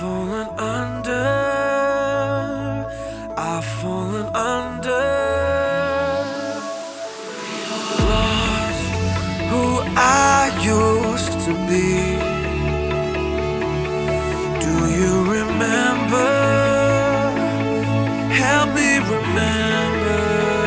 fallen under, I've fallen under, lost who I used to be. Do you remember? Help me remember.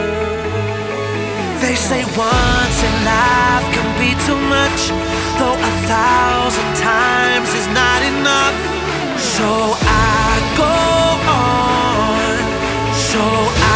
They say once in life can be too much, though 1,000 times is not enough. So I go on, so I